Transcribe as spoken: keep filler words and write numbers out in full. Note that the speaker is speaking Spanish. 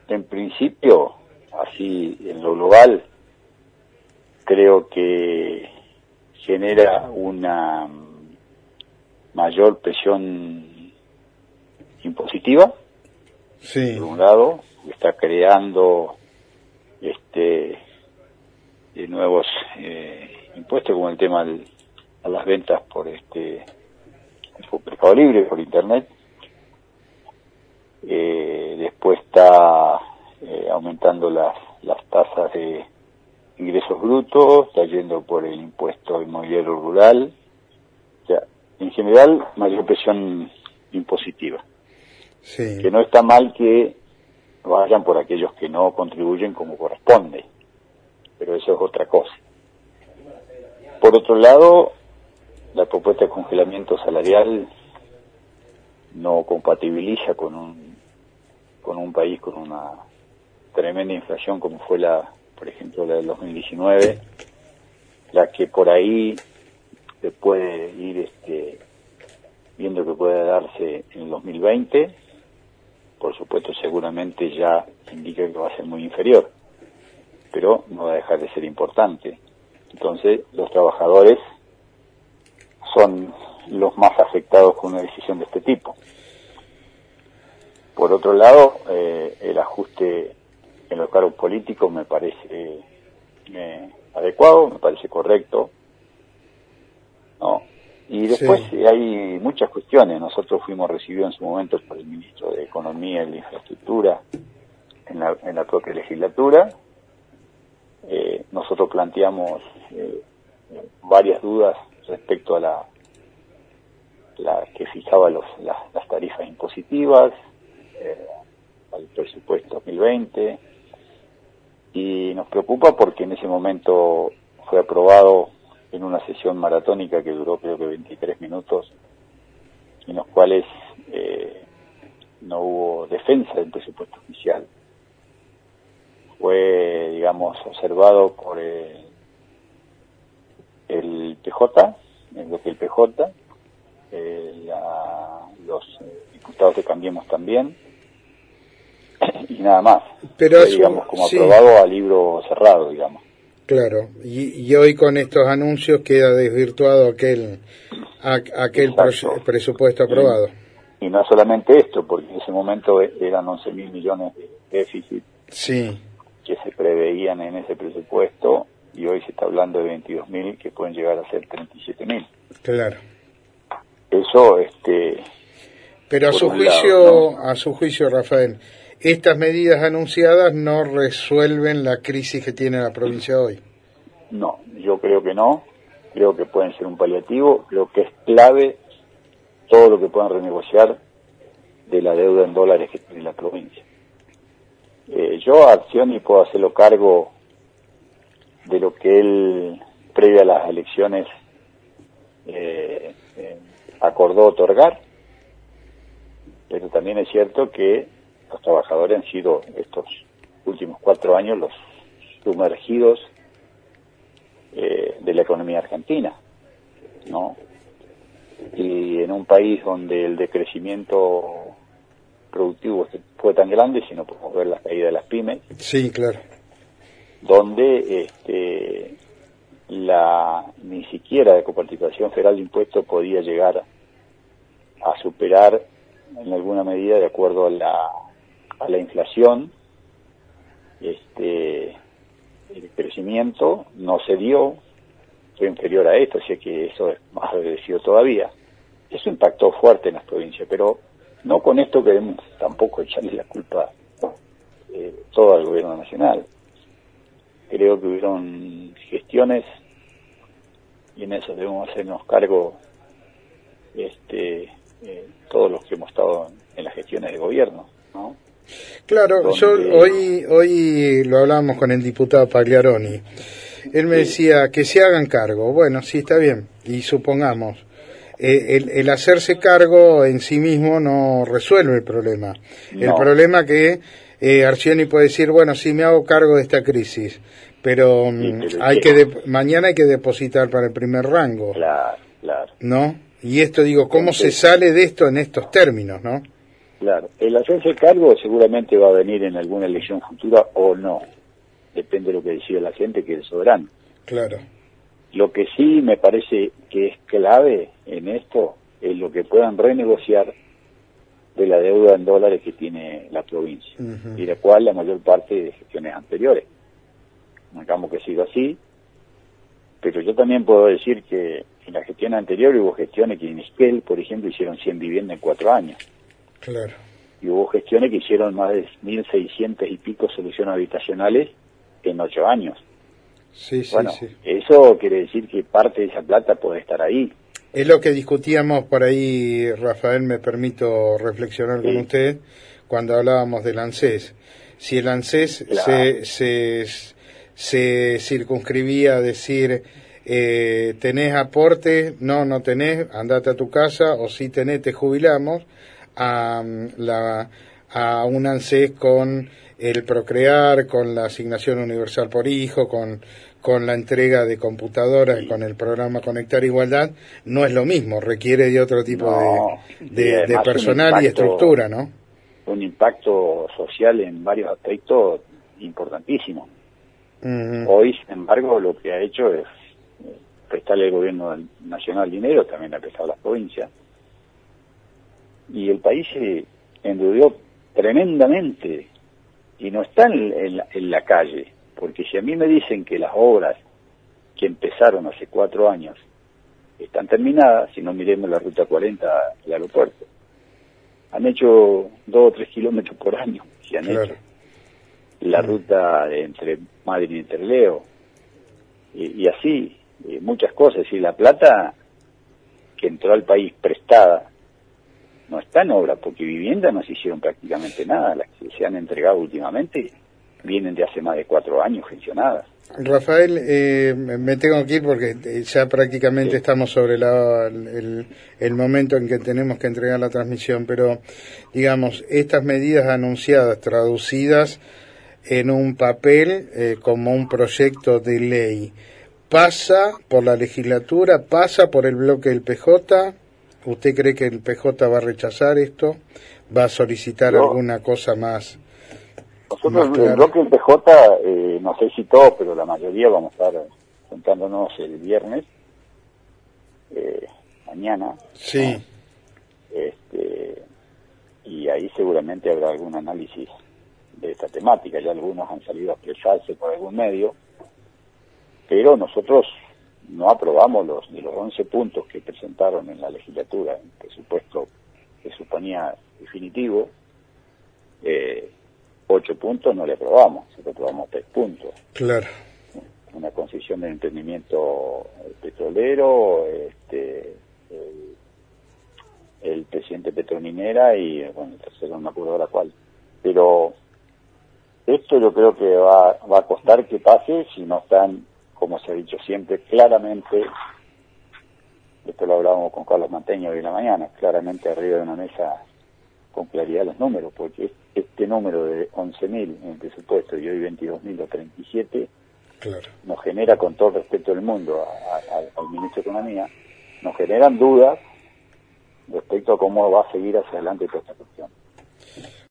en principio, así en lo global, creo que genera una mayor presión impositiva, sí. Por un lado, está creando este de nuevos eh, impuestos, como el tema del, a las ventas por este por Mercado Libre, por internet. Eh, después está eh, aumentando las las tasas de ingresos brutos, está yendo por el impuesto inmobiliario rural. O sea, en general, mayor presión impositiva. Sí. Que no está mal que vayan por aquellos que no contribuyen como corresponde, pero eso es otra cosa. Por otro lado, la propuesta de congelamiento salarial no compatibiliza con un con un país con una tremenda inflación como fue la, por ejemplo, la del dos mil diecinueve, la que por ahí se puede ir este viendo que puede darse en el dos mil veinte. Por supuesto, seguramente ya indica que va a ser muy inferior, pero no va a dejar de ser importante. Entonces, los trabajadores son los más afectados con una decisión de este tipo. Por otro lado, eh, el ajuste en los cargos políticos me parece eh, adecuado, me parece correcto, ¿no? Y después Sí. hay muchas cuestiones. Nosotros fuimos recibidos en su momento por el ministro de Economía y de Infraestructura en la, en la propia legislatura. Eh, nosotros planteamos eh, varias dudas respecto a la, la que fijaba los, las, las tarifas impositivas, eh, al presupuesto dos mil veinte, y nos preocupa porque en ese momento fue aprobado en una sesión maratónica que duró creo que veintitrés minutos, en los cuales eh, no hubo defensa del presupuesto oficial. Fue, digamos, observado por el, el P J, en lo que el P J, eh, la, los diputados de Cambiemos también, y nada más. Pero Fue, eso, digamos, como sí. aprobado a libro cerrado, digamos. Claro, y, y hoy con estos anuncios queda desvirtuado aquel a, aquel Exacto. presupuesto aprobado. Y, y no solamente esto, porque en ese momento eran once mil millones de déficit Sí. que se preveían en ese presupuesto, y hoy se está hablando de veintidós mil que pueden llegar a ser treinta y siete mil. Claro. Eso, este... Pero a su juicio, lado, ¿no? a su juicio, Rafael, estas medidas anunciadas no resuelven la crisis que tiene la provincia hoy. No, yo creo que no. Creo que pueden ser un paliativo. Creo que es clave todo lo que puedan renegociar de la deuda en dólares que tiene la provincia. Eh, yo a Accioni puedo hacerlo cargo de lo que él, previo a las elecciones, eh, eh, acordó otorgar, pero también es cierto que los trabajadores han sido estos últimos cuatro años los sumergidos eh, de la economía argentina, ¿no? Y en un país donde el decrecimiento productivo fue tan grande, si no podemos ver la caída de las pymes, sí, claro, donde este la ni siquiera la coparticipación federal de impuestos podía llegar a superar en alguna medida, de acuerdo a la a la inflación, este el crecimiento no se dio, fue inferior a esto, así que eso es más reducido todavía. Eso impactó fuerte en las provincias, pero no con esto queremos tampoco echarle la culpa eh, todo al gobierno nacional. Creo que hubieron gestiones, y en eso debemos hacernos cargo este eh, todos los que hemos estado en las gestiones de gobierno, ¿no? Claro, Donde... yo hoy hoy lo hablamos con el diputado Pagliaroni. Él me sí. decía que se hagan cargo. Bueno, sí, está bien. Y supongamos, eh, el, el hacerse cargo en sí mismo no resuelve el problema. No. El problema que eh, Arcioni puede decir, bueno, sí me hago cargo de esta crisis, pero, sí, pero hay que de, mañana hay que depositar para el primer rango. Claro, claro. ¿No? Y esto, digo, ¿cómo Entonces, se sale de esto en estos términos, no? Claro, el hacerse cargo seguramente va a venir en alguna elección futura o no. Depende de lo que decida la gente, que es soberano. Claro. Lo que sí me parece que es clave en esto es lo que puedan renegociar de la deuda en dólares que tiene la provincia, uh-huh. y la cual la mayor parte de gestiones anteriores. Digamos que ha sido así, pero yo también puedo decir que en la gestión anterior hubo gestiones que en Esquel, por ejemplo, hicieron cien viviendas en cuatro años. Claro. Y hubo gestiones que hicieron más de mil seiscientas y pico soluciones habitacionales en ocho años. Sí, sí, bueno, sí. Eso quiere decir que parte de esa plata puede estar ahí. Es lo que discutíamos por ahí, Rafael, me permito reflexionar sí. con usted, cuando hablábamos del ANSES. Si el ANSES claro. se, se, se circunscribía a decir, eh, ¿tenés aporte? No, no tenés, andate a tu casa, o si tenés, te jubilamos, a, la, a un ANSES con el Procrear, con la asignación universal por hijo, con... con la entrega de computadoras, sí. con el programa Conectar Igualdad, no es lo mismo, requiere de otro tipo no, de, de, de personal impacto, y estructura, ¿no? Un impacto social en varios aspectos importantísimo. Uh-huh. Hoy, sin embargo, lo que ha hecho es prestarle al gobierno nacional dinero, también ha prestado a las provincias, y el país se endeudó tremendamente y no está en, en, la, en la calle. Porque si a mí me dicen que las obras que empezaron hace cuatro años están terminadas, si no miremos la ruta cuarenta del aeropuerto, han hecho dos o tres kilómetros por año, si han claro. hecho. La ruta entre Madrid y Interleo, y, y así, y muchas cosas. Y la plata que entró al país prestada no está en obra, porque viviendas no se hicieron prácticamente nada. Las que se han entregado últimamente vienen de hace más de cuatro años gestionadas. Rafael, eh, me tengo que ir porque ya prácticamente sí. estamos sobre la, el, el momento en que tenemos que entregar la transmisión, pero digamos, estas medidas anunciadas, traducidas en un papel eh, como un proyecto de ley, ¿pasa por la legislatura, pasa por el bloque del P J? ¿Usted cree que el P J va a rechazar esto? ¿Va a solicitar Yo... alguna cosa más? Nosotros, el bloque del P J, eh, no sé si todos, pero la mayoría vamos a estar juntándonos el viernes, eh, mañana. Sí. ¿no? Este, y ahí seguramente habrá algún análisis de esta temática. Ya algunos han salido a expresarse por algún medio, pero nosotros no aprobamos los de los once puntos que presentaron en la legislatura, en presupuesto que suponía definitivo. Eh, ocho puntos no le aprobamos, le aprobamos tres puntos. Claro. Una concesión del emprendimiento petrolero, este, el, el presidente Petrominera y, bueno, el tercero no me acuerdo ahora cuál. Pero esto yo creo que va, va a costar que pase si no están, como se ha dicho siempre, claramente, esto lo hablábamos con Carlos Manteño hoy en la mañana, claramente arriba de una mesa con claridad los números, porque este número de once mil en el presupuesto y hoy veintidós mil o treinta y siete claro. nos genera, con todo el respeto del mundo a, a, al ministro de Economía, nos generan dudas respecto a cómo va a seguir hacia adelante toda esta cuestión.